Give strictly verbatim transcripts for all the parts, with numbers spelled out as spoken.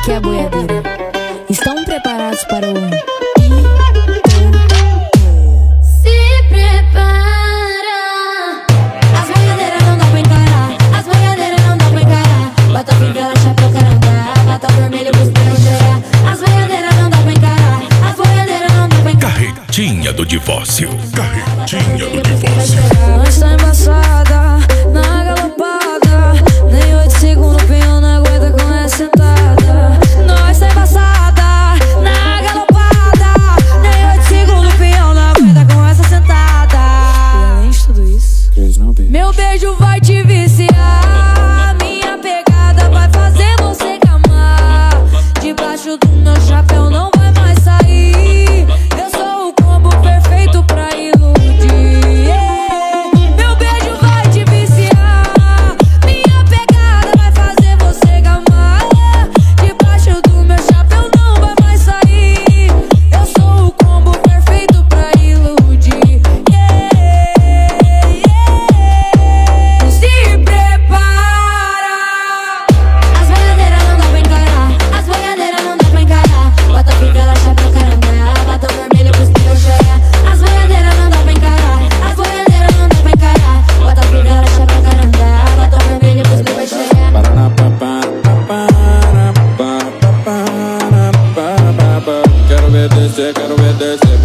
que é a boiadeira. Estão preparados para o... Se prepara. As boiadeiras não dá pra encarar. As boiadeiras não dá pra encarar. Bota fivela, chapéu, carangá. Bota vermelho pros pneus gerar. As boiadeiras não dá pra encarar. As boiadeiras não dá pra encarar. Carretinha do divórcio. Carretinha do divórcio. Nós tá embaçada, na galopada. Nem oito segundos o pinhão não aguenta com essa sentada. Nós tá embaçada, na galopada. Nem oito segundos o pinhão não aguenta com essa sentada. E além de tudo isso, meu beijo vai te viciar. Minha pegada vai fazer você gamar. Debaixo do meu chapéu não vai mais sair. Eu sou o combo perfeito pra iludir. Meu beijo vai te viciar. Minha pegada vai fazer você gamar. Debaixo do meu chapéu não vai mais sair. Eu sou o combo perfeito pra iludir. Se prepara. As boiadeiras não dá pra encarar. As boiadeiras não dá pra encarar. Bota fivela, chapéu, carangá. Bota vermelho pros pneus gerar. As boiadeiras não dá pra encarar. As boiadeiras não dá pra encarar. Bota fivela, chapéu, carangá. Bota vermelho pros pneus gerar. Quero ver descer, quero ver descer.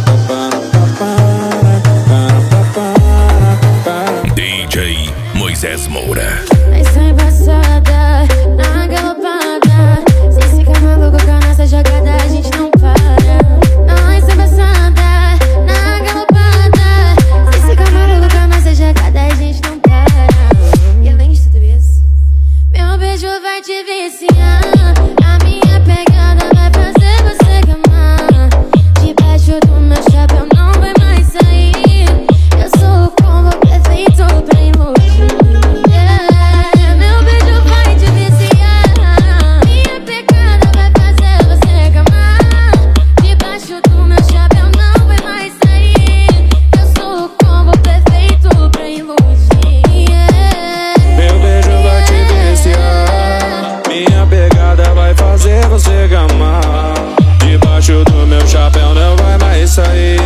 D J Moisés Moura. Nós tá embaçada, na galopada. Se fica maluco com a nossa jogada, a gente não para. Nós tá embaçada, na galopada. Se fica maluco com a nossa jogada, a gente não para. E além de tudo isso, meu beijo vai te viciar. A minha pegada vai fazer você gamar. Debaixo do meu chapéu não vai mais sair. Eu sou o combo perfeito pra iludir. Meu beijo vai te viciar. Minha pegada vai fazer você gamar. Debaixo do meu chapéu não vai mais sair. Eu sou o combo perfeito pra iludir. Meu beijo vai te viciar. Minha pegada vai fazer você gamar. Debaixo do meu chapéu não vai mais sair.